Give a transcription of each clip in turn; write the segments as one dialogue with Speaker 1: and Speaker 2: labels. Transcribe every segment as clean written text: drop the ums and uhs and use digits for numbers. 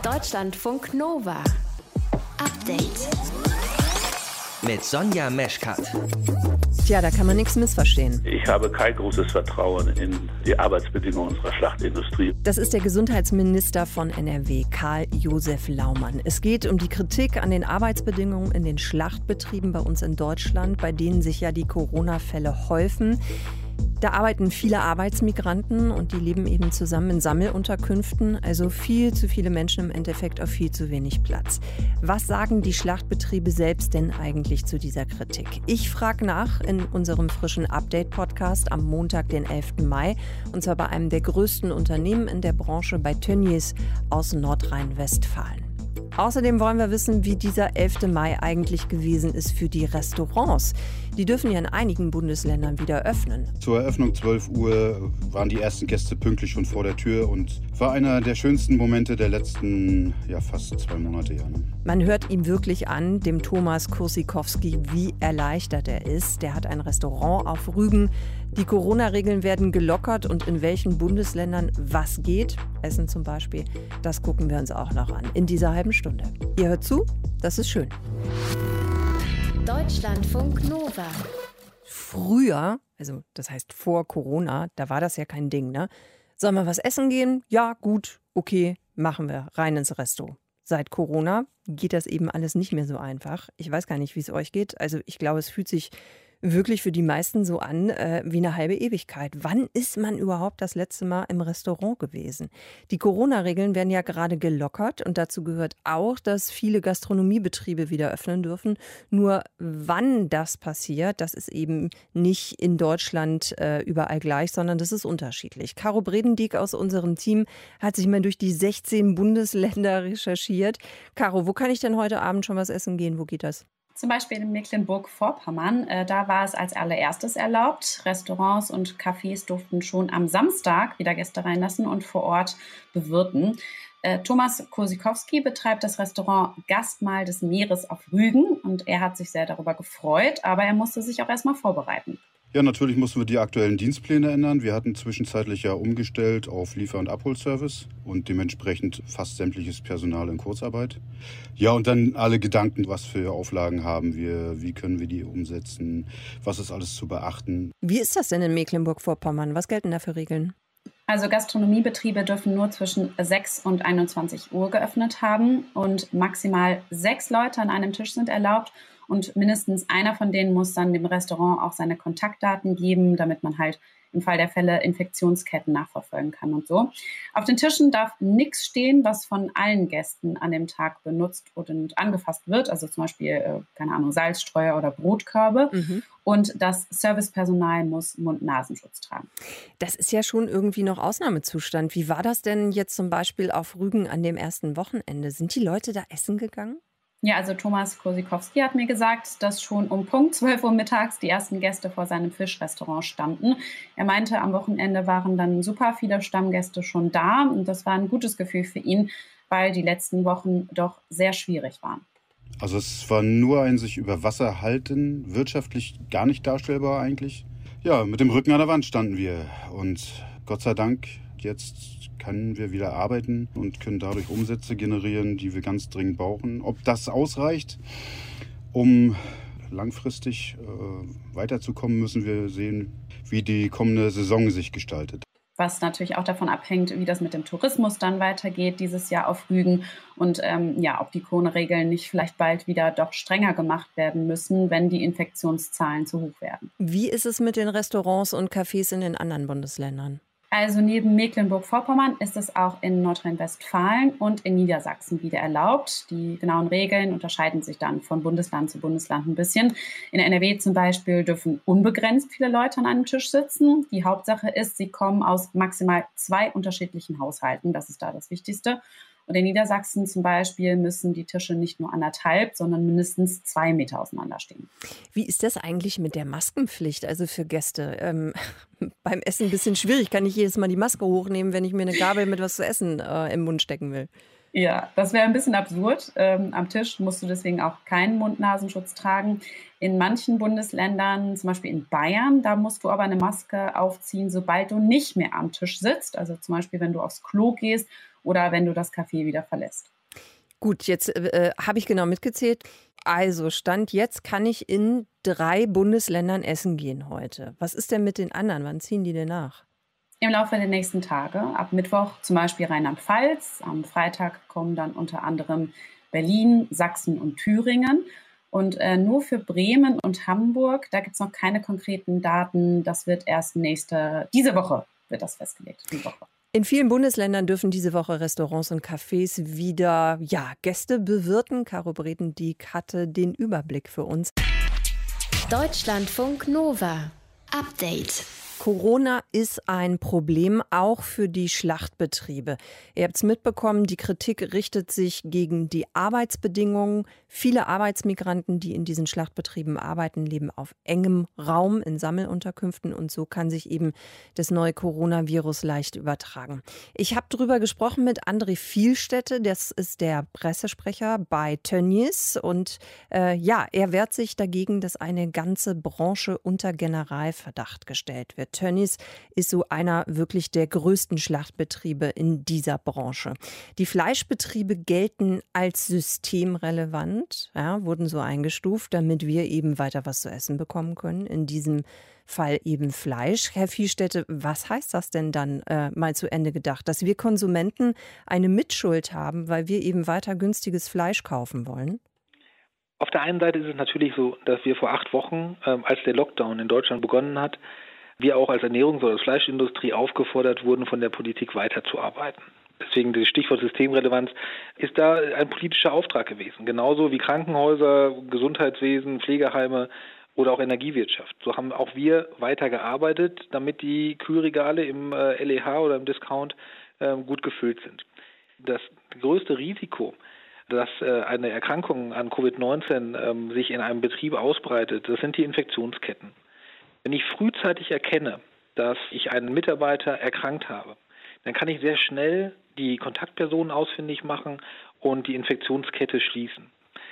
Speaker 1: Deutschlandfunk Nova. Update.
Speaker 2: Mit Sonja Meschkat.
Speaker 3: Tja, da kann man nichts missverstehen.
Speaker 4: Ich habe kein großes Vertrauen in die Arbeitsbedingungen unserer Schlachtindustrie.
Speaker 3: Das ist der Gesundheitsminister von NRW, Karl-Josef Laumann. Es geht um die Kritik an den Arbeitsbedingungen in den Schlachtbetrieben bei uns in Deutschland, bei denen sich ja die Corona-Fälle häufen. Da arbeiten viele Arbeitsmigranten und die leben eben zusammen in Sammelunterkünften. Also viel zu viele Menschen im Endeffekt auf viel zu wenig Platz. Was sagen die Schlachtbetriebe selbst denn eigentlich zu dieser Kritik? Ich frage nach in unserem frischen Update-Podcast am Montag, den 11. Mai. Und zwar bei einem der größten Unternehmen in der Branche, bei Tönnies aus Nordrhein-Westfalen. Außerdem wollen wir wissen, wie dieser 11. Mai eigentlich gewesen ist für die Restaurants. Die dürfen ja in einigen Bundesländern wieder öffnen.
Speaker 5: Zur Eröffnung 12 Uhr waren die ersten Gäste pünktlich schon vor der Tür und war einer der schönsten Momente der letzten, fast 2 Monate. Ja, ne?
Speaker 3: Man hört ihm wirklich an, dem Thomas Kursikowski, wie erleichtert er ist. Der hat ein Restaurant auf Rügen. Die Corona-Regeln werden gelockert und in welchen Bundesländern was geht, Essen zum Beispiel, das gucken wir uns auch noch an in dieser halben Stunde. Ihr hört zu, das ist schön.
Speaker 1: Deutschlandfunk Nova.
Speaker 3: Früher, also das heißt vor Corona, da war das ja kein Ding, ne? Sollen wir was essen gehen? Ja, gut, okay, machen wir, rein ins Resto. Seit Corona geht das eben alles nicht mehr so einfach. Ich weiß gar nicht, wie es euch geht. Also ich glaube, es fühlt sich wirklich für die meisten so an wie eine halbe Ewigkeit. Wann ist man überhaupt das letzte Mal im Restaurant gewesen? Die Corona-Regeln werden ja gerade gelockert und dazu gehört auch, dass viele Gastronomiebetriebe wieder öffnen dürfen. Nur wann das passiert, das ist eben nicht in Deutschland überall gleich, sondern das ist unterschiedlich. Caro Bredendieck aus unserem Team hat sich mal durch die 16 Bundesländer recherchiert. Caro, wo kann ich denn heute Abend schon was essen gehen? Wo geht das?
Speaker 6: Zum Beispiel in Mecklenburg-Vorpommern, da war es als allererstes erlaubt. Restaurants und Cafés durften schon am Samstag wieder Gäste reinlassen und vor Ort bewirten. Thomas Kursikowski betreibt das Restaurant Gastmahl des Meeres auf Rügen und er hat sich sehr darüber gefreut, aber er musste sich auch erstmal vorbereiten.
Speaker 5: Ja, natürlich mussten wir die aktuellen Dienstpläne ändern. Wir hatten zwischenzeitlich ja umgestellt auf Liefer- und Abholservice und dementsprechend fast sämtliches Personal in Kurzarbeit. Ja, und dann alle Gedanken, was für Auflagen haben wir, wie können wir die umsetzen, was ist alles zu beachten.
Speaker 3: Wie ist das denn in Mecklenburg-Vorpommern? Was gelten da für Regeln?
Speaker 6: Also Gastronomiebetriebe dürfen nur zwischen 6 und 21 Uhr geöffnet haben und maximal 6 Leute an einem Tisch sind erlaubt. Und mindestens einer von denen muss dann dem Restaurant auch seine Kontaktdaten geben, damit man halt im Fall der Fälle Infektionsketten nachverfolgen kann und so. Auf den Tischen darf nichts stehen, was von allen Gästen an dem Tag benutzt und angefasst wird. Also zum Beispiel, Salzstreuer oder Brotkörbe. Und das Servicepersonal muss Mund-Nasenschutz tragen.
Speaker 3: Das ist ja schon irgendwie noch Ausnahmezustand. Wie war das denn jetzt zum Beispiel auf Rügen an dem ersten Wochenende? Sind die Leute da essen gegangen?
Speaker 6: Ja, also Thomas Kursikowski hat mir gesagt, dass schon um Punkt 12 Uhr mittags die ersten Gäste vor seinem Fischrestaurant standen. Er meinte, am Wochenende waren dann super viele Stammgäste schon da und das war ein gutes Gefühl für ihn, weil die letzten Wochen doch sehr schwierig waren.
Speaker 5: Also es war nur ein sich über Wasser halten, wirtschaftlich gar nicht darstellbar eigentlich. Ja, mit dem Rücken an der Wand standen wir und Gott sei Dank jetzt können wir wieder arbeiten und können dadurch Umsätze generieren, die wir ganz dringend brauchen. Ob das ausreicht, um langfristig weiterzukommen, müssen wir sehen, wie die kommende Saison sich gestaltet.
Speaker 6: Was natürlich auch davon abhängt, wie das mit dem Tourismus dann weitergeht dieses Jahr auf Rügen und ob die Corona-Regeln nicht vielleicht bald wieder doch strenger gemacht werden müssen, wenn die Infektionszahlen zu hoch werden.
Speaker 3: Wie ist es mit den Restaurants und Cafés in den anderen Bundesländern?
Speaker 6: Also neben Mecklenburg-Vorpommern ist es auch in Nordrhein-Westfalen und in Niedersachsen wieder erlaubt. Die genauen Regeln unterscheiden sich dann von Bundesland zu Bundesland ein bisschen. In NRW zum Beispiel dürfen unbegrenzt viele Leute an einem Tisch sitzen. Die Hauptsache ist, sie kommen aus maximal 2 unterschiedlichen Haushalten. Das ist da das Wichtigste. Und in Niedersachsen zum Beispiel müssen die Tische nicht nur 1,5, sondern mindestens 2 Meter auseinander stehen.
Speaker 3: Wie ist das eigentlich mit der Maskenpflicht, also für Gäste? Beim Essen ein bisschen schwierig. Kann ich jedes Mal die Maske hochnehmen, wenn ich mir eine Gabel mit was zu essen im Mund stecken will?
Speaker 6: Ja, das wäre ein bisschen absurd. Am Tisch musst du deswegen auch keinen Mund-Nasenschutz tragen. In manchen Bundesländern, zum Beispiel in Bayern, da musst du aber eine Maske aufziehen, sobald du nicht mehr am Tisch sitzt. Also zum Beispiel, wenn du aufs Klo gehst oder wenn du das Café wieder verlässt.
Speaker 3: Gut, jetzt habe ich genau mitgezählt. Also Stand jetzt kann ich in 3 Bundesländern essen gehen heute. Was ist denn mit den anderen? Wann ziehen die denn nach?
Speaker 6: Im Laufe der nächsten Tage, ab Mittwoch zum Beispiel Rheinland-Pfalz, am Freitag kommen dann unter anderem Berlin, Sachsen und Thüringen. Und nur für Bremen und Hamburg, da gibt es noch keine konkreten Daten. Das wird erst diese Woche wird das festgelegt. Die Woche.
Speaker 3: In vielen Bundesländern dürfen diese Woche Restaurants und Cafés wieder Gäste bewirten. Caro Bredendieck hatte den Überblick für uns.
Speaker 1: Deutschlandfunk Nova. Update.
Speaker 3: Corona ist ein Problem, auch für die Schlachtbetriebe. Ihr habt es mitbekommen, die Kritik richtet sich gegen die Arbeitsbedingungen. Viele Arbeitsmigranten, die in diesen Schlachtbetrieben arbeiten, leben auf engem Raum in Sammelunterkünften und so kann sich eben das neue Coronavirus leicht übertragen. Ich habe darüber gesprochen mit André Vielstädte, das ist der Pressesprecher bei Tönnies und er wehrt sich dagegen, dass eine ganze Branche unter Generalverdacht gestellt wird. Tönnies ist so einer wirklich der größten Schlachtbetriebe in dieser Branche. Die Fleischbetriebe gelten als systemrelevant, wurden so eingestuft, damit wir eben weiter was zu essen bekommen können. In diesem Fall eben Fleisch. Herr Vielstädte, was heißt das denn dann mal zu Ende gedacht? Dass wir Konsumenten eine Mitschuld haben, weil wir eben weiter günstiges Fleisch kaufen wollen?
Speaker 7: Auf der einen Seite ist es natürlich so, dass wir vor 8 Wochen, als der Lockdown in Deutschland begonnen hat, wir auch als Ernährungs- oder Fleischindustrie aufgefordert wurden, von der Politik weiterzuarbeiten. Deswegen das Stichwort Systemrelevanz ist da ein politischer Auftrag gewesen. Genauso wie Krankenhäuser, Gesundheitswesen, Pflegeheime oder auch Energiewirtschaft. So haben auch wir weitergearbeitet, damit die Kühlregale im LEH oder im Discount gut gefüllt sind. Das größte Risiko, dass eine Erkrankung an Covid-19 sich in einem Betrieb ausbreitet, das sind die Infektionsketten. Wenn ich frühzeitig erkenne, dass ich einen Mitarbeiter erkrankt habe, dann kann ich sehr schnell die Kontaktpersonen ausfindig machen und die Infektionskette schließen.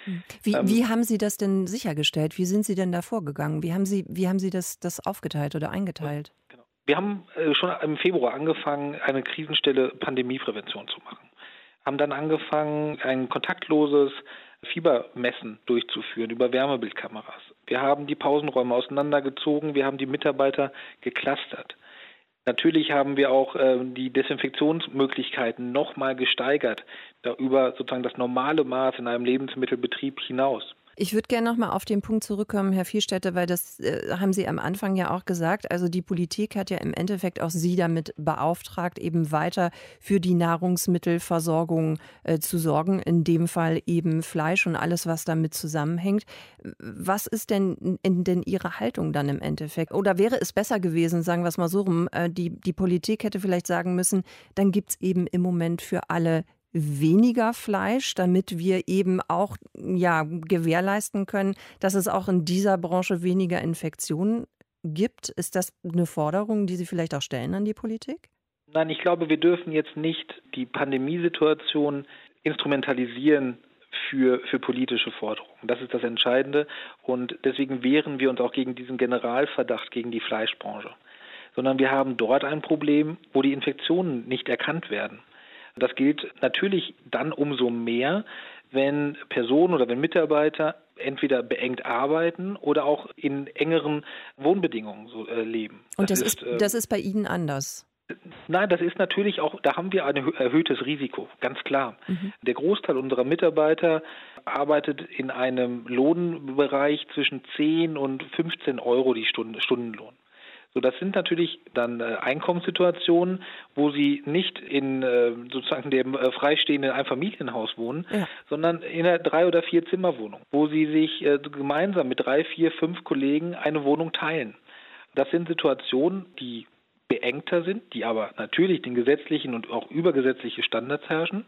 Speaker 3: Wie haben Sie das denn sichergestellt? Wie sind Sie denn da vorgegangen? Wie haben Sie das aufgeteilt oder eingeteilt?
Speaker 7: Genau. Wir haben schon im Februar angefangen, eine Krisenstelle Pandemieprävention zu machen. Haben dann angefangen, ein kontaktloses Fiebermessen durchzuführen über Wärmebildkameras. Wir haben die Pausenräume auseinandergezogen, wir haben die Mitarbeiter geclustert. Natürlich haben wir auch die Desinfektionsmöglichkeiten nochmal gesteigert, da über sozusagen das normale Maß in einem Lebensmittelbetrieb hinaus.
Speaker 3: Ich würde gerne noch mal auf den Punkt zurückkommen, Herr Vielstädte, weil das haben Sie am Anfang ja auch gesagt. Also die Politik hat ja im Endeffekt auch Sie damit beauftragt, eben weiter für die Nahrungsmittelversorgung zu sorgen. In dem Fall eben Fleisch und alles, was damit zusammenhängt. Was ist denn Ihre Haltung dann im Endeffekt? Oder wäre es besser gewesen, sagen wir es mal so rum, die Politik hätte vielleicht sagen müssen, dann gibt es eben im Moment für alle weniger Fleisch, damit wir eben auch gewährleisten können, dass es auch in dieser Branche weniger Infektionen gibt. Ist das eine Forderung, die Sie vielleicht auch stellen an die Politik?
Speaker 7: Nein, ich glaube, wir dürfen jetzt nicht die Pandemiesituation instrumentalisieren für politische Forderungen. Das ist das Entscheidende und deswegen wehren wir uns auch gegen diesen Generalverdacht gegen die Fleischbranche. Sondern wir haben dort ein Problem, wo die Infektionen nicht erkannt werden. Das gilt natürlich dann umso mehr, wenn Personen oder wenn Mitarbeiter entweder beengt arbeiten oder auch in engeren Wohnbedingungen leben.
Speaker 3: Und das ist bei Ihnen anders?
Speaker 7: Nein, das ist natürlich auch, da haben wir ein erhöhtes Risiko, ganz klar. Mhm. Der Großteil unserer Mitarbeiter arbeitet in einem Lohnbereich zwischen 10 und 15 Euro die Stundenlohn. So, das sind natürlich dann Einkommenssituationen, wo sie nicht in sozusagen dem freistehenden Einfamilienhaus wohnen, sondern in einer 3- oder 4-Zimmer-Wohnung, wo sie sich gemeinsam mit 3, 4, 5 Kollegen eine Wohnung teilen. Das sind Situationen, die beengter sind, die aber natürlich den gesetzlichen und auch übergesetzliche Standards herrschen,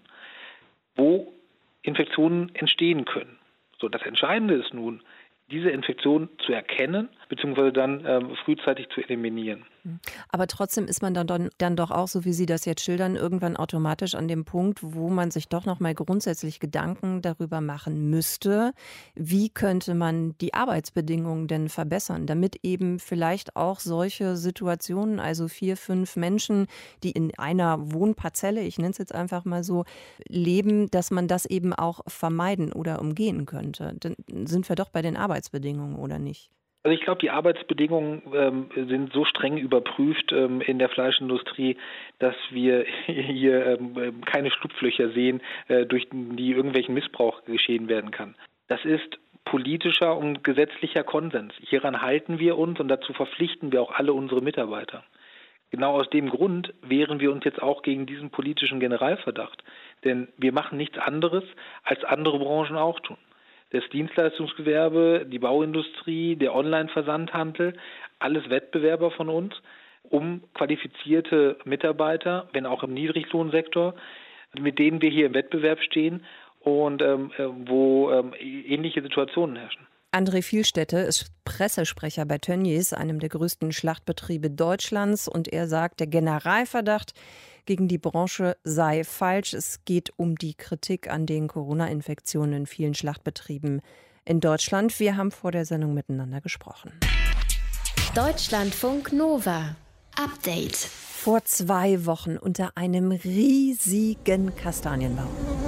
Speaker 7: wo Infektionen entstehen können. So, das Entscheidende ist nun, diese Infektion zu erkennen bzw. dann frühzeitig zu eliminieren.
Speaker 3: Aber trotzdem ist man dann doch auch, so wie Sie das jetzt schildern, irgendwann automatisch an dem Punkt, wo man sich doch noch mal grundsätzlich Gedanken darüber machen müsste, wie könnte man die Arbeitsbedingungen denn verbessern, damit eben vielleicht auch solche Situationen, also 4, 5 Menschen, die in einer Wohnparzelle, ich nenne es jetzt einfach mal so, leben, dass man das eben auch vermeiden oder umgehen könnte. Dann sind wir doch bei den Arbeitsbedingungen, oder nicht?
Speaker 7: Also ich glaube, die Arbeitsbedingungen sind so streng überprüft in der Fleischindustrie, dass wir hier keine Schlupflöcher sehen, durch die irgendwelchen Missbrauch geschehen werden kann. Das ist politischer und gesetzlicher Konsens. Hieran halten wir uns und dazu verpflichten wir auch alle unsere Mitarbeiter. Genau aus dem Grund wehren wir uns jetzt auch gegen diesen politischen Generalverdacht. Denn wir machen nichts anderes, als andere Branchen auch tun. Das Dienstleistungsgewerbe, die Bauindustrie, der Online-Versandhandel, alles Wettbewerber von uns, um qualifizierte Mitarbeiter, wenn auch im Niedriglohnsektor, mit denen wir hier im Wettbewerb stehen und wo ähnliche Situationen herrschen.
Speaker 3: André Vielstädte ist Pressesprecher bei Tönnies, einem der größten Schlachtbetriebe Deutschlands. Und er sagt, der Generalverdacht gegen die Branche sei falsch. Es geht um die Kritik an den Corona-Infektionen in vielen Schlachtbetrieben in Deutschland. Wir haben vor der Sendung miteinander gesprochen.
Speaker 1: Deutschlandfunk Nova. Update.
Speaker 3: Vor 2 Wochen unter einem riesigen Kastanienbaum.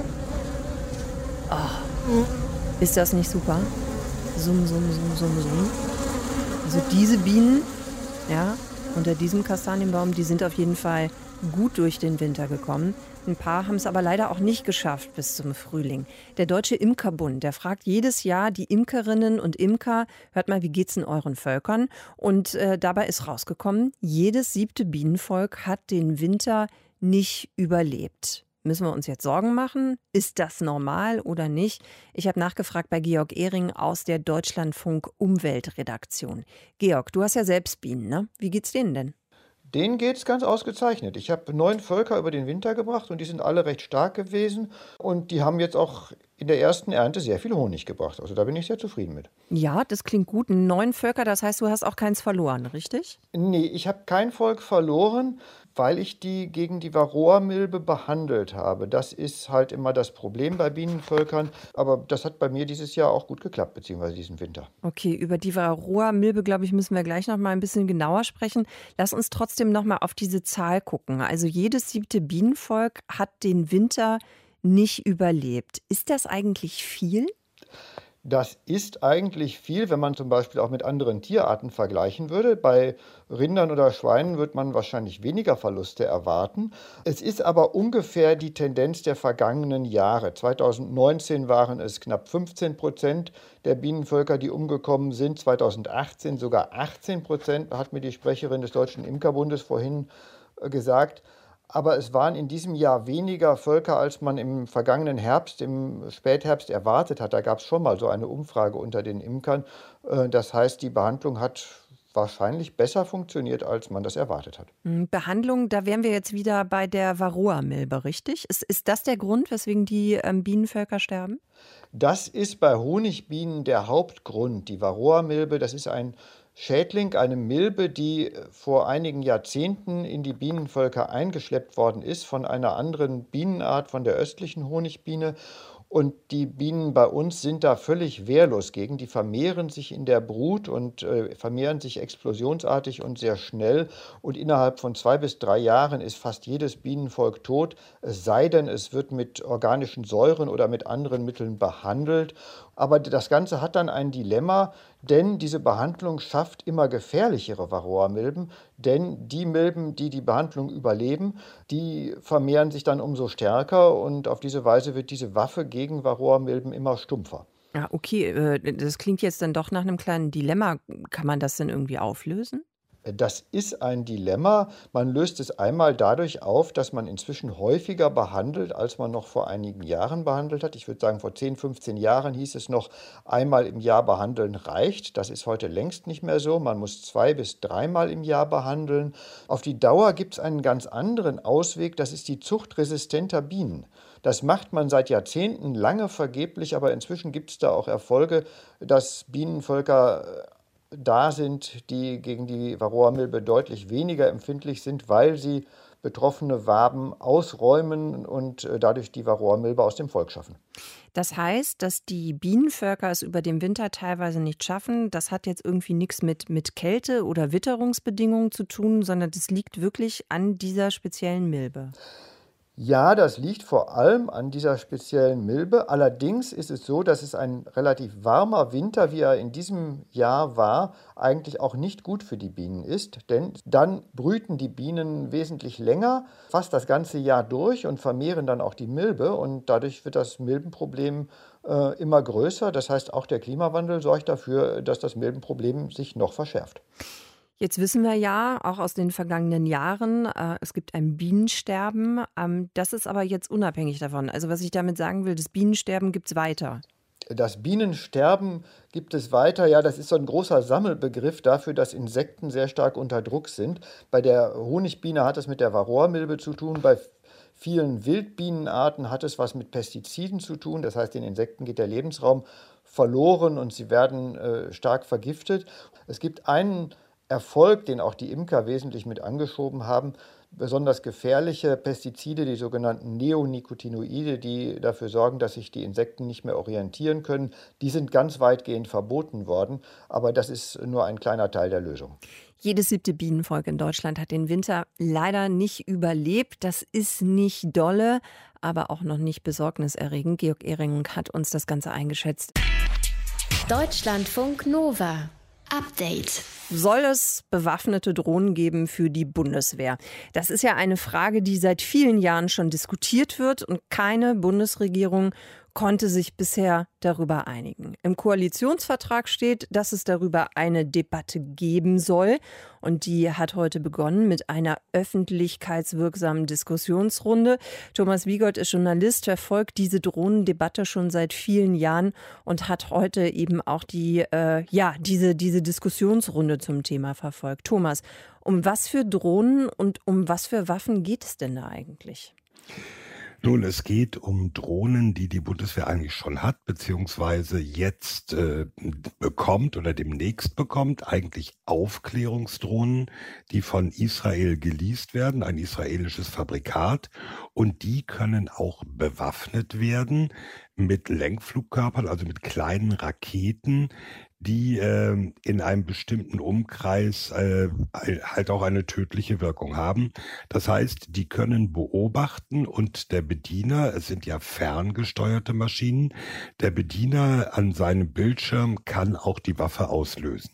Speaker 3: Oh, ist das nicht super? Summ, summ, summ, summ, summ. Also diese Bienen, ja, unter diesem Kastanienbaum, die sind auf jeden Fall gut durch den Winter gekommen. Ein paar haben es aber leider auch nicht geschafft bis zum Frühling. Der Deutsche Imkerbund, der fragt jedes Jahr die Imkerinnen und Imker, hört mal, wie geht's in euren Völkern? Und dabei ist rausgekommen, jedes 7. Bienenvolk hat den Winter nicht überlebt. Müssen wir uns jetzt Sorgen machen? Ist das normal oder nicht? Ich habe nachgefragt bei Georg Ehring aus der Deutschlandfunk Umweltredaktion. Georg, du hast ja selbst Bienen, ne? Wie geht's denen denn?
Speaker 8: Denen geht's ganz ausgezeichnet. Ich habe 9 Völker über den Winter gebracht und die sind alle recht stark gewesen. Und die haben jetzt auch in der ersten Ernte sehr viel Honig gebracht. Also da bin ich sehr zufrieden mit.
Speaker 3: Ja, das klingt gut. 9 Völker, das heißt, du hast auch keins verloren, richtig?
Speaker 8: Nee, ich habe kein Volk verloren, weil ich die gegen die Varroamilbe behandelt habe. Das ist halt immer das Problem bei Bienenvölkern. Aber das hat bei mir dieses Jahr auch gut geklappt, beziehungsweise diesen Winter.
Speaker 3: Okay, über die Varroamilbe, glaube ich, müssen wir gleich noch mal ein bisschen genauer sprechen. Lass uns trotzdem noch mal auf diese Zahl gucken. Also jedes 7. Bienenvolk hat den Winter nicht überlebt. Ist das eigentlich viel?
Speaker 8: Das ist eigentlich viel, wenn man zum Beispiel auch mit anderen Tierarten vergleichen würde. Bei Rindern oder Schweinen wird man wahrscheinlich weniger Verluste erwarten. Es ist aber ungefähr die Tendenz der vergangenen Jahre. 2019 waren es knapp 15% der Bienenvölker, die umgekommen sind. 2018 sogar 18%, hat mir die Sprecherin des Deutschen Imkerbundes vorhin gesagt. Aber es waren in diesem Jahr weniger Völker, als man im vergangenen Herbst, im Spätherbst erwartet hat. Da gab es schon mal so eine Umfrage unter den Imkern. Das heißt, die Behandlung hat wahrscheinlich besser funktioniert, als man das erwartet hat.
Speaker 3: Behandlung, da wären wir jetzt wieder bei der Varroamilbe, richtig? Ist das der Grund, weswegen die Bienenvölker sterben?
Speaker 8: Das ist bei Honigbienen der Hauptgrund. Die Varroamilbe, das ist ein Schädling, eine Milbe, die vor einigen Jahrzehnten in die Bienenvölker eingeschleppt worden ist von einer anderen Bienenart, von der östlichen Honigbiene. Und die Bienen bei uns sind da völlig wehrlos gegen. Die vermehren sich in der Brut und vermehren sich explosionsartig und sehr schnell. Und innerhalb von 2 bis 3 Jahren ist fast jedes Bienenvolk tot, es sei denn, es wird mit organischen Säuren oder mit anderen Mitteln behandelt. Aber das Ganze hat dann ein Dilemma, denn diese Behandlung schafft immer gefährlichere Varroamilben. Denn die Milben, die die Behandlung überleben, die vermehren sich dann umso stärker. Und auf diese Weise wird diese Waffe gegen Varroamilben immer stumpfer.
Speaker 3: Ja, okay, das klingt jetzt dann doch nach einem kleinen Dilemma. Kann man das denn irgendwie auflösen?
Speaker 8: Das ist ein Dilemma. Man löst es einmal dadurch auf, dass man inzwischen häufiger behandelt, als man noch vor einigen Jahren behandelt hat. Ich würde sagen, vor 10, 15 Jahren hieß es noch, einmal im Jahr behandeln reicht. Das ist heute längst nicht mehr so. Man muss 2 bis 3 Mal im Jahr behandeln. Auf die Dauer gibt es einen ganz anderen Ausweg. Das ist die Zucht resistenter Bienen. Das macht man seit Jahrzehnten lange vergeblich, aber inzwischen gibt es da auch Erfolge, dass Bienenvölker da sind, die gegen die Varroamilbe deutlich weniger empfindlich sind, weil sie betroffene Waben ausräumen und dadurch die Varroamilbe aus dem Volk schaffen.
Speaker 3: Das heißt, dass die Bienenvölker es über den Winter teilweise nicht schaffen. Das hat jetzt irgendwie nichts mit Kälte- oder Witterungsbedingungen zu tun, sondern das liegt wirklich an dieser speziellen Milbe.
Speaker 8: Ja, das liegt vor allem an dieser speziellen Milbe. Allerdings ist es so, dass es ein relativ warmer Winter, wie er in diesem Jahr war, eigentlich auch nicht gut für die Bienen ist. Denn dann brüten die Bienen wesentlich länger, fast das ganze Jahr durch und vermehren dann auch die Milbe. Und dadurch wird das Milbenproblem immer größer. Das heißt, auch der Klimawandel sorgt dafür, dass das Milbenproblem sich noch verschärft.
Speaker 3: Jetzt wissen wir ja, auch aus den vergangenen Jahren, es gibt ein Bienensterben. Das ist aber jetzt unabhängig davon. Also was ich damit sagen will, das Bienensterben gibt es weiter.
Speaker 8: Das Bienensterben gibt es weiter. Ja, das ist so ein großer Sammelbegriff dafür, dass Insekten sehr stark unter Druck sind. Bei der Honigbiene hat es mit der Varroamilbe zu tun. Bei vielen Wildbienenarten hat es was mit Pestiziden zu tun. Das heißt, den Insekten geht der Lebensraum verloren und sie werden stark vergiftet. Es gibt einen Erfolg, den auch die Imker wesentlich mit angeschoben haben, besonders gefährliche Pestizide, die sogenannten Neonicotinoide, die dafür sorgen, dass sich die Insekten nicht mehr orientieren können, die sind ganz weitgehend verboten worden, aber das ist nur ein kleiner Teil der Lösung.
Speaker 3: Jedes 7. Bienenvolk in Deutschland hat den Winter leider nicht überlebt. Das ist nicht dolle, aber auch noch nicht besorgniserregend. Georg Ehring hat uns das Ganze eingeschätzt.
Speaker 1: Deutschlandfunk Nova. Update.
Speaker 3: Soll es bewaffnete Drohnen geben für die Bundeswehr? Das ist ja eine Frage, die seit vielen Jahren schon diskutiert wird und keine Bundesregierung konnte sich bisher darüber einigen. Im Koalitionsvertrag steht, dass es darüber eine Debatte geben soll. Und die hat heute begonnen mit einer öffentlichkeitswirksamen Diskussionsrunde. Thomas Wiegold ist Journalist, verfolgt diese Drohnendebatte schon seit vielen Jahren und hat heute eben auch diese Diskussionsrunde zum Thema verfolgt. Thomas, um was für Drohnen und um was für Waffen geht es denn da eigentlich?
Speaker 9: Nun, es geht um Drohnen, die die Bundeswehr eigentlich schon hat, beziehungsweise jetzt bekommt oder demnächst bekommt, eigentlich Aufklärungsdrohnen, die von Israel geleast werden, ein israelisches Fabrikat. Und die können auch bewaffnet werden mit Lenkflugkörpern, also mit kleinen Raketen, die in einem bestimmten Umkreis halt auch eine tödliche Wirkung haben. Das heißt, die können beobachten und der Bediener, es sind ja ferngesteuerte Maschinen, der Bediener an seinem Bildschirm kann auch die Waffe auslösen.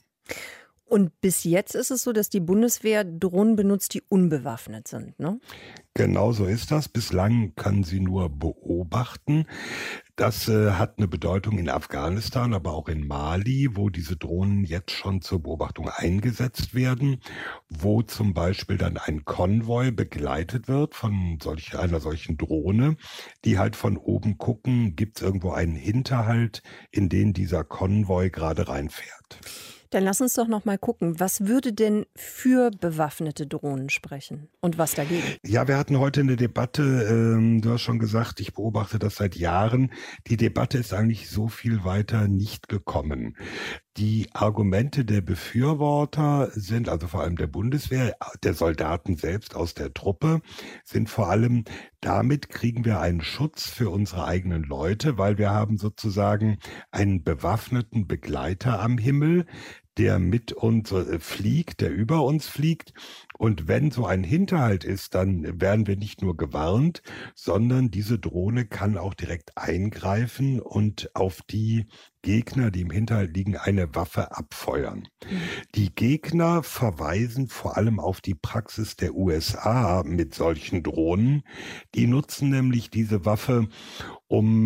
Speaker 3: Und bis jetzt ist es so, dass die Bundeswehr Drohnen benutzt, die unbewaffnet sind, ne?
Speaker 9: Genau so ist das. Bislang kann sie nur beobachten. Das hat eine Bedeutung in Afghanistan, aber auch in Mali, wo diese Drohnen jetzt schon zur Beobachtung eingesetzt werden, wo zum Beispiel dann ein Konvoi begleitet wird von einer solchen Drohne, die halt von oben gucken, gibt es irgendwo einen Hinterhalt, in den dieser Konvoi gerade reinfährt.
Speaker 3: Dann lass uns doch noch mal gucken, was würde denn für bewaffnete Drohnen sprechen und was dagegen?
Speaker 9: Ja, wir hatten heute eine Debatte, du hast schon gesagt, ich beobachte das seit Jahren. Die Debatte ist eigentlich so viel weiter nicht gekommen. Die Argumente der Befürworter sind, also vor allem der Bundeswehr, der Soldaten selbst aus der Truppe, sind vor allem, damit kriegen wir einen Schutz für unsere eigenen Leute, weil wir haben sozusagen einen bewaffneten Begleiter am Himmel, der mit uns fliegt, der über uns fliegt. Und wenn so ein Hinterhalt ist, dann werden wir nicht nur gewarnt, sondern diese Drohne kann auch direkt eingreifen und auf die Gegner, die im Hinterhalt liegen, eine Waffe abfeuern. Die Gegner verweisen vor allem auf die Praxis der USA mit solchen Drohnen. Die nutzen nämlich diese Waffe, um,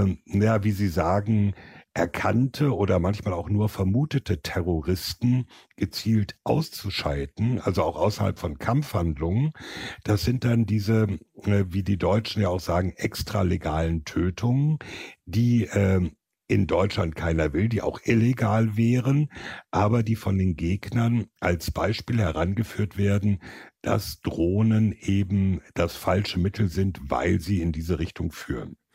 Speaker 9: wie sie sagen, erkannte oder manchmal auch nur vermutete Terroristen gezielt auszuschalten, also auch außerhalb von Kampfhandlungen. Das sind dann diese, wie die Deutschen ja auch sagen, extralegalen Tötungen, die in Deutschland keiner will, die auch illegal wären, aber die von den Gegnern als Beispiel herangeführt werden, dass Drohnen eben das falsche Mittel sind, weil sie in diese Richtung führen.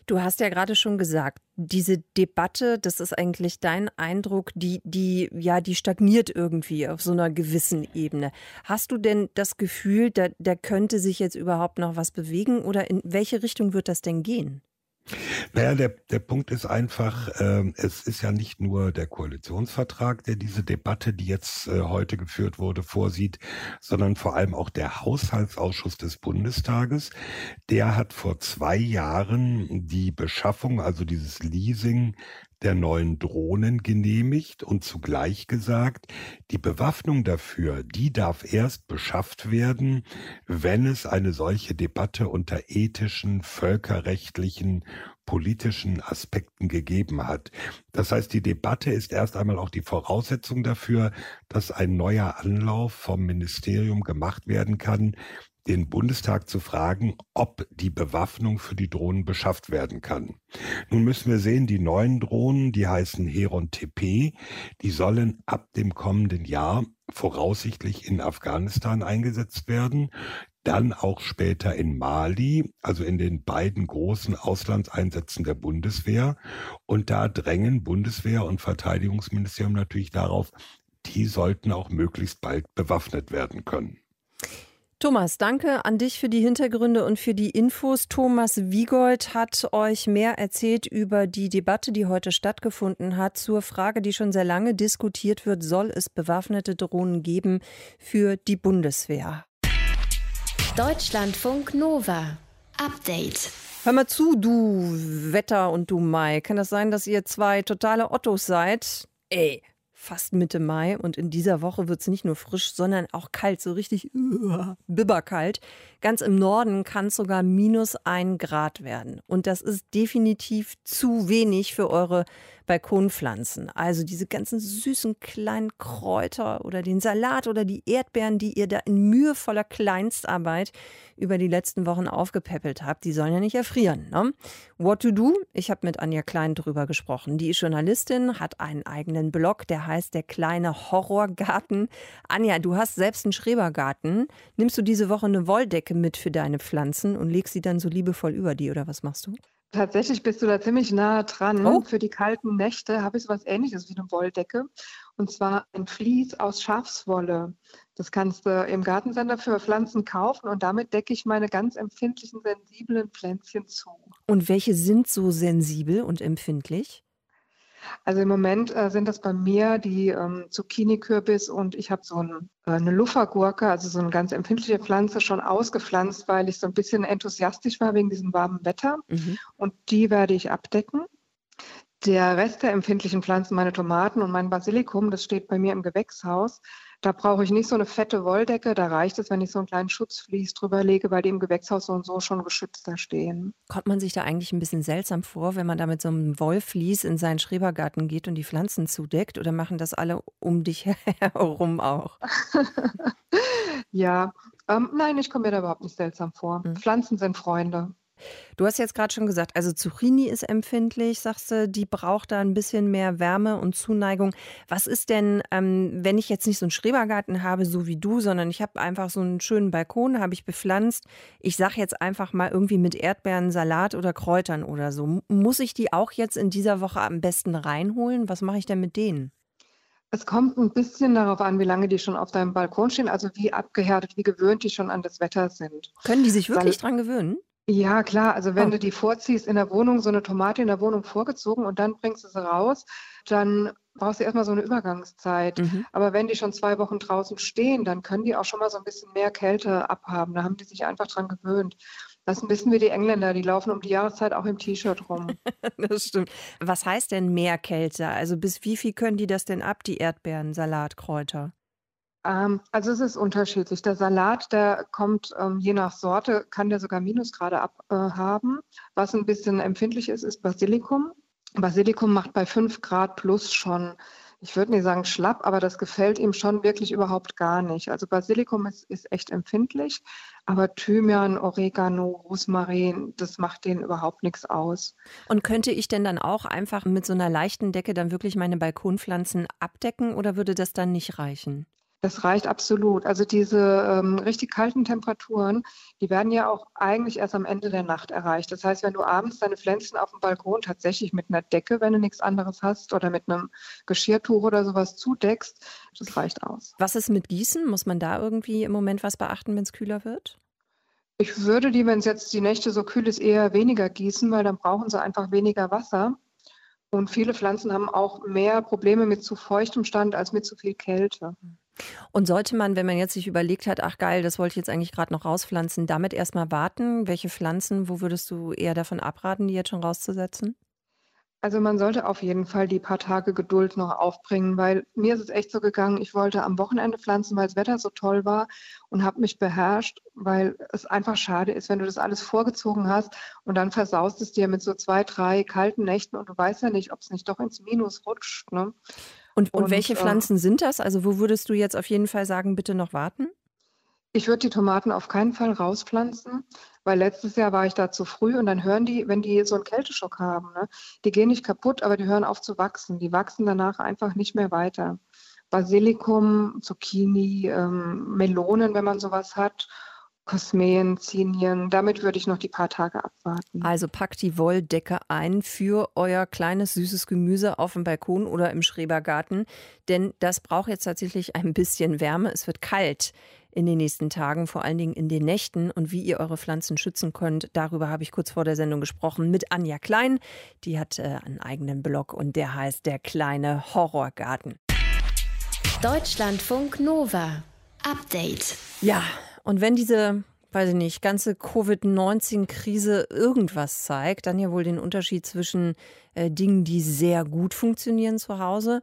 Speaker 3: Du hast ja gerade schon gesagt, diese Debatte, das ist eigentlich dein Eindruck, die stagniert irgendwie auf so einer gewissen Ebene. Hast du denn das Gefühl, da könnte sich jetzt überhaupt noch was bewegen oder in welche Richtung wird das denn gehen?
Speaker 9: Naja, der Punkt ist einfach, es ist ja nicht nur der Koalitionsvertrag, der diese Debatte, die jetzt heute geführt wurde, vorsieht, sondern vor allem auch der Haushaltsausschuss des Bundestages. Der hat vor 2 Jahren die Beschaffung, also dieses Leasing der neuen Drohnen genehmigt und zugleich gesagt, die Bewaffnung dafür, die darf erst beschafft werden, wenn es eine solche Debatte unter ethischen, völkerrechtlichen, politischen Aspekten gegeben hat. Das heißt, die Debatte ist erst einmal auch die Voraussetzung dafür, dass ein neuer Anlauf vom Ministerium gemacht werden kann, den Bundestag zu fragen, ob die Bewaffnung für die Drohnen beschafft werden kann. Nun müssen wir sehen, die neuen Drohnen, die heißen Heron TP, die sollen ab dem kommenden Jahr voraussichtlich in Afghanistan eingesetzt werden, dann auch später in Mali, also in den beiden großen Auslandseinsätzen der Bundeswehr. Und da drängen Bundeswehr und Verteidigungsministerium natürlich darauf, die sollten auch möglichst bald bewaffnet werden können.
Speaker 3: Thomas, danke an dich für die Hintergründe und für die Infos. Thomas Wiegold hat euch mehr erzählt über die Debatte, die heute stattgefunden hat, zur Frage, die schon sehr lange diskutiert wird, soll es bewaffnete Drohnen geben für die Bundeswehr?
Speaker 1: Deutschlandfunk Nova. Update.
Speaker 3: Hör mal zu, du Wetter und du Mai. Kann das sein, dass ihr 2 totale Ottos seid? Fast Mitte Mai und in dieser Woche wird es nicht nur frisch, sondern auch kalt, so richtig bibberkalt. Ganz im Norden kann es sogar -1 Grad werden. Und das ist definitiv zu wenig für eure Balkonpflanzen. Also diese ganzen süßen kleinen Kräuter oder den Salat oder die Erdbeeren, die ihr da in mühevoller Kleinstarbeit über die letzten Wochen aufgepäppelt habt, die sollen ja nicht erfrieren. Ne? What to do? Ich habe mit Anja Klein drüber gesprochen. Die ist Journalistin, hat einen eigenen Blog, der heißt Der kleine Horrorgarten. Anja, du hast selbst einen Schrebergarten. Nimmst du diese Woche eine Wolldecke mit für deine Pflanzen und legst sie dann so liebevoll über die oder was machst du?
Speaker 10: Tatsächlich bist du da ziemlich nahe dran.
Speaker 3: Oh.
Speaker 10: Für die kalten Nächte habe ich so was Ähnliches wie eine Wolldecke. Und zwar ein Vlies aus Schafswolle. Das kannst du im Gartencenter für Pflanzen kaufen und damit decke ich meine ganz empfindlichen, sensiblen Pflänzchen zu.
Speaker 3: Und welche sind so sensibel und empfindlich?
Speaker 10: Also im Moment sind das bei mir die Zucchini-Kürbis und ich habe so eine Luffergurke, also so eine ganz empfindliche Pflanze, schon ausgepflanzt, weil ich so ein bisschen enthusiastisch war wegen diesem warmen Wetter. Und die werde ich abdecken. Der Rest der empfindlichen Pflanzen, meine Tomaten und mein Basilikum, das steht bei mir im Gewächshaus. Da brauche ich nicht so eine fette Wolldecke, da reicht es, wenn ich so einen kleinen Schutzvlies drüber lege, weil die im Gewächshaus so und so schon geschützter stehen.
Speaker 3: Kommt man sich da eigentlich ein bisschen seltsam vor, wenn man da mit so einem Wollvlies in seinen Schrebergarten geht und die Pflanzen zudeckt? Oder machen das alle um dich herum auch?
Speaker 10: Ja, nein, ich komme mir da überhaupt nicht seltsam vor. Pflanzen sind Freunde.
Speaker 3: Du hast jetzt gerade schon gesagt, also Zucchini ist empfindlich, sagst du, die braucht da ein bisschen mehr Wärme und Zuneigung. Was ist denn, wenn ich jetzt nicht so einen Schrebergarten habe, so wie du, sondern ich habe einfach so einen schönen Balkon, habe ich bepflanzt. Ich sage jetzt einfach mal irgendwie mit Erdbeeren, Salat oder Kräutern oder so. Muss ich die auch jetzt in dieser Woche am besten reinholen? Was mache ich denn mit denen?
Speaker 10: Es kommt ein bisschen darauf an, wie lange die schon auf deinem Balkon stehen, also wie abgehärtet, wie gewöhnt die schon an das Wetter sind.
Speaker 3: Können die sich wirklich dran gewöhnen?
Speaker 10: Ja, klar. Also wenn du die vorziehst in der Wohnung, so eine Tomate in der Wohnung vorgezogen und dann bringst du sie raus, dann brauchst du erstmal so eine Übergangszeit. Aber wenn die schon 2 Wochen draußen stehen, dann können die auch schon mal so ein bisschen mehr Kälte abhaben. Da haben die sich einfach dran gewöhnt. Das ist ein bisschen wie die Engländer, die laufen um die Jahreszeit auch im T-Shirt rum.
Speaker 3: Das stimmt. Was heißt denn mehr Kälte? Also bis wie viel können die das denn ab, die Erdbeeren, Salat, Kräuter?
Speaker 10: Also es ist unterschiedlich. Der Salat, der kommt je nach Sorte, kann der sogar Minusgrade haben. Was ein bisschen empfindlich ist, ist Basilikum. Basilikum macht bei 5 Grad plus schon, ich würde nicht sagen schlapp, aber das gefällt ihm schon wirklich überhaupt gar nicht. Also Basilikum ist echt empfindlich, aber Thymian, Oregano, Rosmarin, das macht denen überhaupt nichts aus.
Speaker 3: Und könnte ich denn dann auch einfach mit so einer leichten Decke dann wirklich meine Balkonpflanzen abdecken oder würde das dann nicht reichen?
Speaker 10: Das reicht absolut. Also diese richtig kalten Temperaturen, die werden ja auch eigentlich erst am Ende der Nacht erreicht. Das heißt, wenn du abends deine Pflänzchen auf dem Balkon tatsächlich mit einer Decke, wenn du nichts anderes hast, oder mit einem Geschirrtuch oder sowas zudeckst, das reicht aus.
Speaker 3: Was ist mit Gießen? Muss man da irgendwie im Moment was beachten, wenn es kühler wird?
Speaker 10: Ich würde die, wenn es jetzt die Nächte so kühl ist, eher weniger gießen, weil dann brauchen sie einfach weniger Wasser. Und viele Pflanzen haben auch mehr Probleme mit zu feuchtem Stand als mit zu viel Kälte.
Speaker 3: Und sollte man, wenn man jetzt sich überlegt hat, ach geil, das wollte ich jetzt eigentlich gerade noch rauspflanzen, damit erstmal warten? Welche Pflanzen, wo würdest du eher davon abraten, die jetzt schon rauszusetzen?
Speaker 10: Also man sollte auf jeden Fall die paar Tage Geduld noch aufbringen, weil mir ist es echt so gegangen, ich wollte am Wochenende pflanzen, weil das Wetter so toll war und habe mich beherrscht, weil es einfach schade ist, wenn du das alles vorgezogen hast und dann versaust es dir mit so 2, 3 kalten Nächten und du weißt ja nicht, ob es nicht doch ins Minus rutscht, ne?
Speaker 3: Und welche Pflanzen sind das? Also wo würdest du jetzt auf jeden Fall sagen, bitte noch warten?
Speaker 10: Ich würde die Tomaten auf keinen Fall rauspflanzen, weil letztes Jahr war ich da zu früh und dann hören die, wenn die so einen Kälteschock haben, ne, die gehen nicht kaputt, aber die hören auf zu wachsen. Die wachsen danach einfach nicht mehr weiter. Basilikum, Zucchini, Melonen, wenn man sowas hat, Kosmeen, Zinien, damit würde ich noch die paar Tage abwarten.
Speaker 3: Also packt die Wolldecke ein für euer kleines, süßes Gemüse auf dem Balkon oder im Schrebergarten, denn das braucht jetzt tatsächlich ein bisschen Wärme. Es wird kalt in den nächsten Tagen, vor allen Dingen in den Nächten. Und wie ihr eure Pflanzen schützen könnt, darüber habe ich kurz vor der Sendung gesprochen mit Anja Klein. Die hat einen eigenen Blog und der heißt Der kleine Horrorgarten.
Speaker 1: Deutschlandfunk Nova. Update.
Speaker 3: Ja, und wenn diese, weiß ich nicht, ganze Covid-19-Krise irgendwas zeigt, dann ja wohl den Unterschied zwischen Dingen, die sehr gut funktionieren zu Hause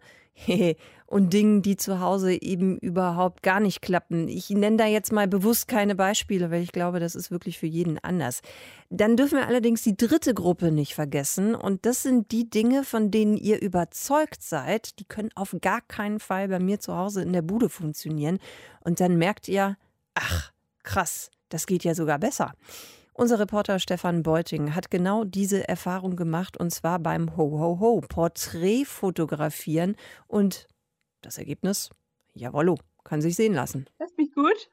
Speaker 3: und Dingen, die zu Hause eben überhaupt gar nicht klappen. Ich nenne da jetzt mal bewusst keine Beispiele, weil ich glaube, das ist wirklich für jeden anders. Dann dürfen wir allerdings die dritte Gruppe nicht vergessen. Und das sind die Dinge, von denen ihr überzeugt seid, die können auf gar keinen Fall bei mir zu Hause in der Bude funktionieren. Und dann merkt ihr, ach, krass, das geht ja sogar besser. Unser Reporter Stefan Beuting hat genau diese Erfahrung gemacht und zwar beim Ho-Ho-Ho, Porträt fotografieren und das Ergebnis, jawollo, kann sich sehen lassen.
Speaker 11: Hörst mich gut?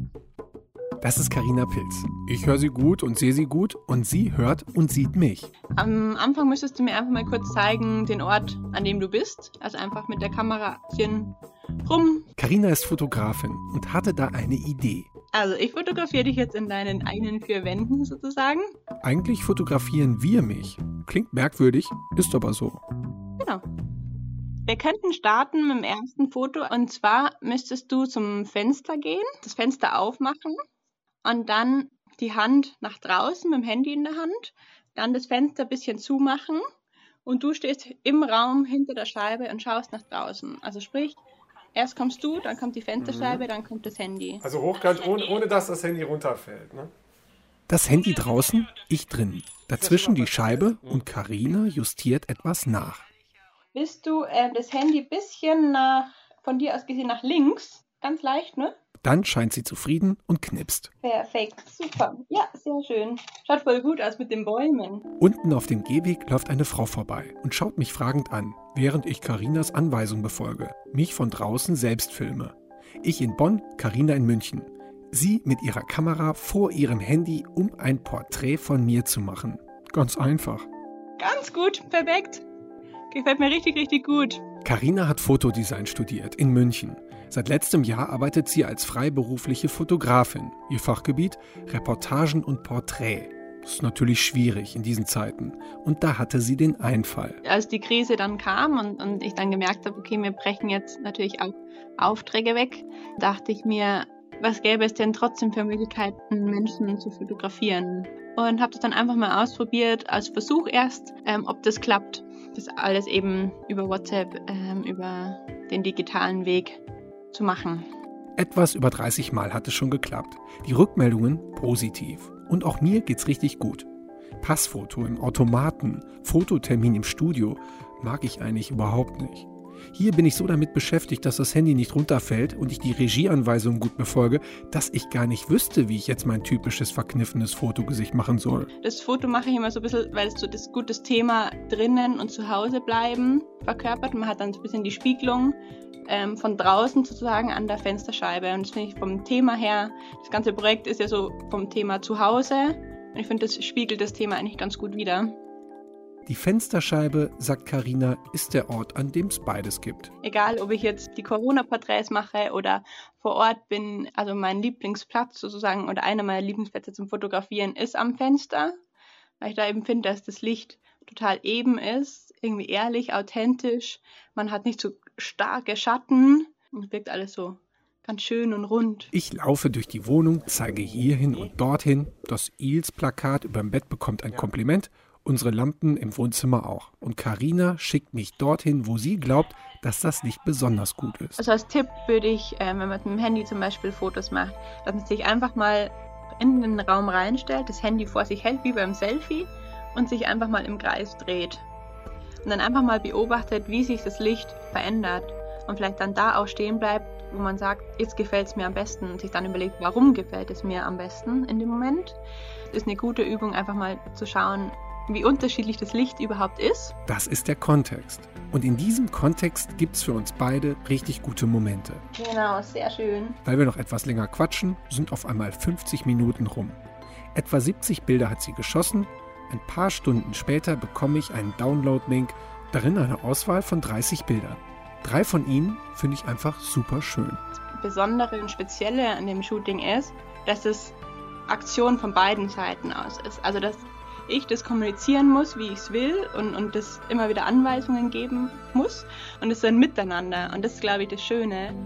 Speaker 12: Das ist Carina Pilz. Ich höre sie gut und sehe sie gut und sie hört und sieht mich.
Speaker 11: Am Anfang müsstest du mir einfach mal kurz zeigen, den Ort, an dem du bist. Also einfach mit der Kamera rum.
Speaker 12: Carina ist Fotografin und hatte da eine Idee.
Speaker 11: Also ich fotografiere dich jetzt in deinen eigenen 4 Wänden sozusagen.
Speaker 12: Eigentlich fotografieren wir mich. Klingt merkwürdig, ist aber so.
Speaker 11: Genau. Wir könnten starten mit dem ersten Foto und zwar müsstest du zum Fenster gehen, das Fenster aufmachen und dann die Hand nach draußen mit dem Handy in der Hand, dann das Fenster ein bisschen zumachen und du stehst im Raum hinter der Scheibe und schaust nach draußen. Also sprich, erst kommst du, dann kommt die Fensterscheibe, dann kommt das Handy.
Speaker 13: Also hochkant, ohne dass das Handy runterfällt, ne?
Speaker 12: Das Handy draußen, ich drin. Dazwischen die Scheibe und Carina justiert etwas nach.
Speaker 11: Bist du das Handy ein bisschen von dir aus gesehen nach links, ganz leicht, ne?
Speaker 12: Dann scheint sie zufrieden und knipst.
Speaker 11: Perfekt, super. Ja, sehr schön. Schaut voll gut aus mit den Bäumen.
Speaker 12: Unten auf dem Gehweg läuft eine Frau vorbei und schaut mich fragend an, während ich Carinas Anweisung befolge, mich von draußen selbst filme. Ich in Bonn, Carina in München. Sie mit ihrer Kamera vor ihrem Handy, um ein Porträt von mir zu machen. Ganz einfach.
Speaker 11: Ganz gut, perfekt. Gefällt mir richtig, richtig gut.
Speaker 12: Carina hat Fotodesign studiert in München. Seit letztem Jahr arbeitet sie als freiberufliche Fotografin. Ihr Fachgebiet: Reportagen und Porträt. Das ist natürlich schwierig in diesen Zeiten. Und da hatte sie den Einfall.
Speaker 11: Als die Krise dann kam und ich dann gemerkt habe, okay, wir brechen jetzt natürlich auch Aufträge weg, dachte ich mir, was gäbe es denn trotzdem für Möglichkeiten, Menschen zu fotografieren? Und habe das dann einfach mal ausprobiert, als Versuch erst, ob das klappt. Das alles eben über WhatsApp, über den digitalen Weg zu machen.
Speaker 12: Etwas über 30 Mal hat es schon geklappt. Die Rückmeldungen positiv. Und auch mir geht's richtig gut. Passfoto im Automaten, Fototermin im Studio mag ich eigentlich überhaupt nicht. Hier bin ich so damit beschäftigt, dass das Handy nicht runterfällt und ich die Regieanweisungen gut befolge, dass ich gar nicht wüsste, wie ich jetzt mein typisches verkniffenes Fotogesicht machen soll.
Speaker 11: Das Foto mache ich immer so ein bisschen, weil es so das gute Thema drinnen und zu Hause bleiben verkörpert. Man hat dann so ein bisschen die Spiegelung von draußen sozusagen an der Fensterscheibe. Und das finde ich vom Thema her, das ganze Projekt ist ja so vom Thema zu Hause. Und ich finde, das spiegelt das Thema eigentlich ganz gut wider.
Speaker 12: Die Fensterscheibe, sagt Carina, ist der Ort, an dem es beides gibt.
Speaker 11: Egal, ob ich jetzt die Corona-Porträts mache oder vor Ort bin, also mein Lieblingsplatz sozusagen oder einer meiner Lieblingsplätze zum Fotografieren ist am Fenster, weil ich da eben finde, dass das Licht total eben ist, irgendwie ehrlich, authentisch. Man hat nicht so starke Schatten und wirkt alles so ganz schön und rund.
Speaker 12: Ich laufe durch die Wohnung, zeige hierhin und dorthin. Das Eels-Plakat über dem Bett bekommt ein Kompliment. Unsere Lampen im Wohnzimmer auch. Und Carina schickt mich dorthin, wo sie glaubt, dass das Licht besonders gut ist.
Speaker 11: Also als Tipp würde ich, wenn man mit dem Handy zum Beispiel Fotos macht, dass man sich einfach mal in den Raum reinstellt, das Handy vor sich hält, wie beim Selfie, und sich einfach mal im Kreis dreht. Und dann einfach mal beobachtet, wie sich das Licht verändert. Und vielleicht dann da auch stehen bleibt, wo man sagt, jetzt gefällt es mir am besten. Und sich dann überlegt, warum gefällt es mir am besten in dem Moment. Das ist eine gute Übung, einfach mal zu schauen, wie unterschiedlich das Licht überhaupt ist.
Speaker 12: Das ist der Kontext. Und in diesem Kontext gibt es für uns beide richtig gute Momente.
Speaker 11: Genau, sehr schön.
Speaker 12: Weil wir noch etwas länger quatschen, sind auf einmal 50 Minuten rum. Etwa 70 Bilder hat sie geschossen. Ein paar Stunden später bekomme ich einen Download-Link, darin eine Auswahl von 30 Bildern. 3 von ihnen finde ich einfach super schön.
Speaker 11: Das Besondere und Spezielle an dem Shooting ist, dass es Aktion von beiden Seiten aus ist. Also dass ich das kommunizieren muss, wie ich es will und das immer wieder Anweisungen geben muss. Und es ist ein Miteinander. Und das ist, glaube ich, das Schöne.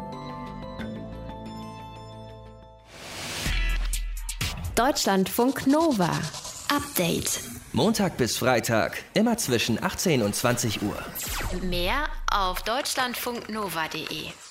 Speaker 1: Deutschlandfunk Nova. Update.
Speaker 2: Montag bis Freitag, immer zwischen 18 und 20 Uhr.
Speaker 1: Mehr auf deutschlandfunknova.de.